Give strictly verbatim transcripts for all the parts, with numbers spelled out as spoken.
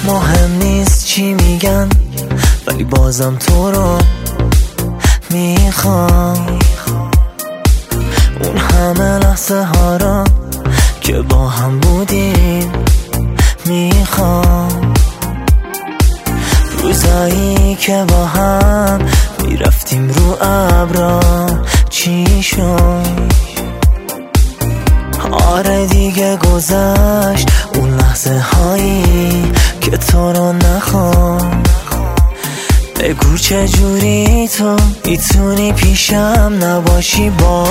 مهم نیست چی میگن، ولی بازم تو رو میخوام. اون همه لحظه ها را که با هم بودیم میخوام. روزایی که با هم میرفتیم رو ابرا چی شد؟ آره دیگه گذشت اون لحظه هایی که تو رو نخوام. بگو چجوری تو میتونی پیشم نباشی با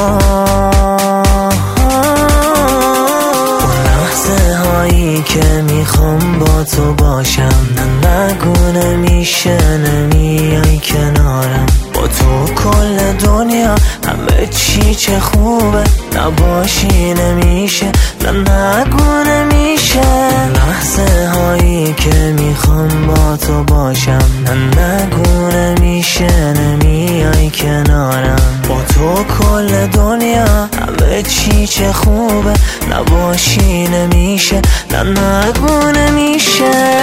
اون لحظه هایی که میخوام با تو باشم. نه نگو نمیشه نمیای کنارم، با تو کل دنیا همه چی چه خوبه. نباشی نمیشه، نه نگو نمیشه. لحظه هایی که میخوام با تو باشم. نه نگو نمیشه نمیای کنارم، با تو کل دنیا همه چی چه خوبه. نباشی نمیشه، نه نگو نمیشه.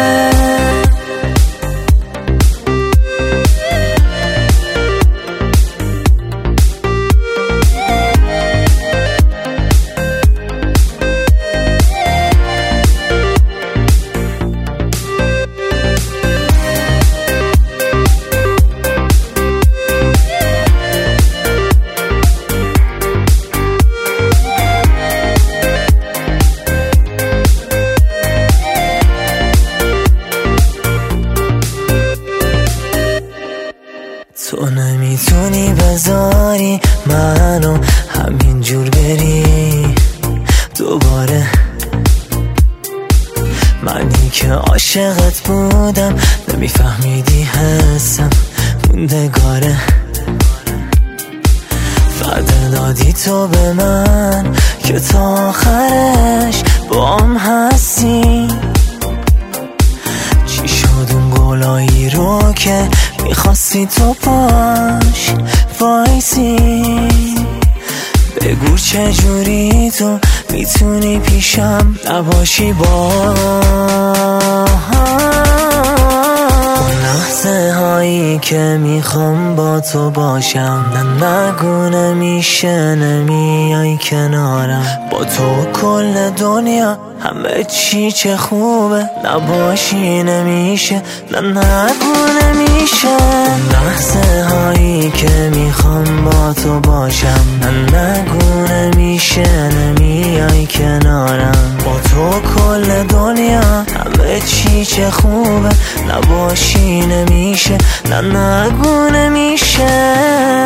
تو نمیتونی بذاری منو همینجور بری دوباره. منی که عاشقت بودم نمیفهمیدی حسم موندگاره. وعده دادی تو به من که تا آخرش بام هستی. چی شد اون گلایی رو که میخواستی تو پاش وایسی؟ بگو چجوری تو میتونی پیشم نباشی با اون لحظه هایی که میخوام با تو باشم. نه نگو نمیشه نمیای کنارم، با تو کل دنیا همه چی چه خوبه. نباشی نمیشه، نه نگو نمیشه. اون لحظه هایی که میخوام با تو باشم. نه نگو نمیشه نمیای کنارم، با تو کل دنیا همه چی چه خوبه. نباشی نمیشه، نه نگو نمیشه.